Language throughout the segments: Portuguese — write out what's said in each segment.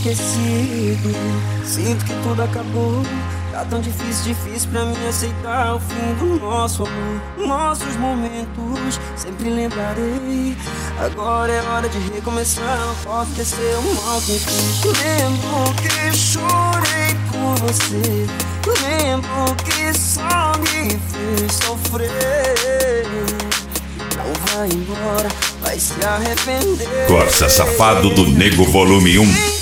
esquecido. Sinto que tudo acabou. Tá tão difícil pra mim aceitar o fim do nosso amor. Nossos momentos sempre lembrarei. Agora é hora de recomeçar, não posso esquecer o mal que fiz. Lembro que chorei por você, lembro que só me fez sofrer. Não vai embora, vai se arrepender. Corsa Safado do Nego Volume 1.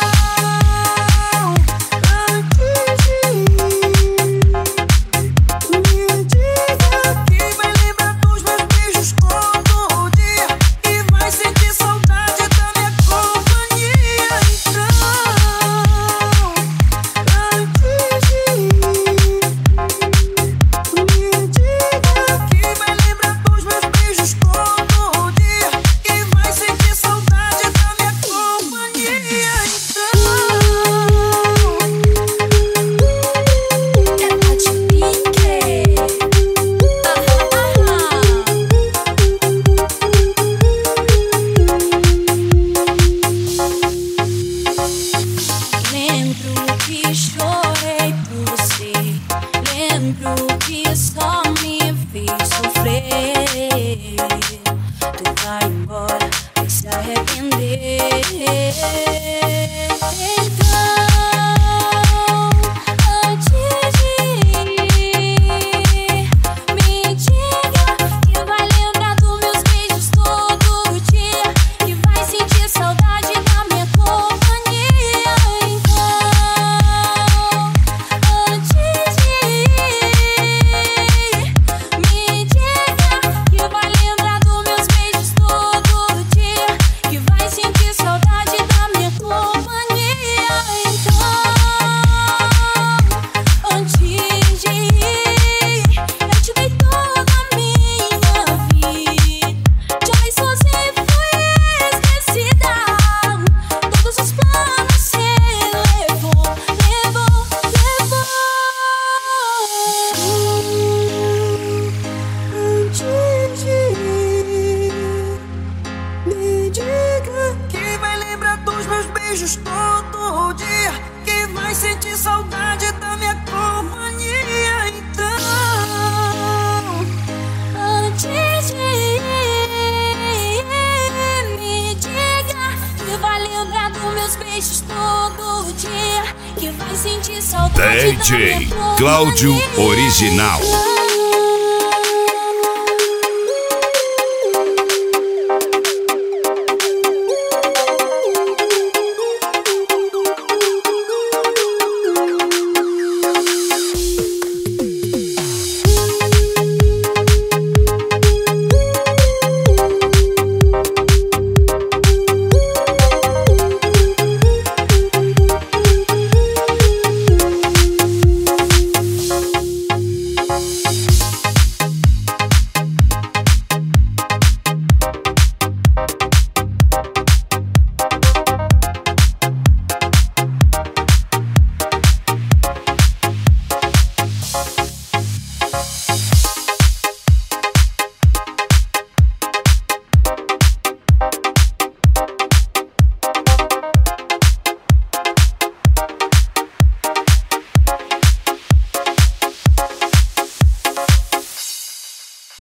Todo dia, que vai sentir saudade da minha companhia. Então, antes de ir, me diga que vai lembrar dos meus beijos todo dia, que vai sentir saudade da minha companhia. DJ Cláudio Original.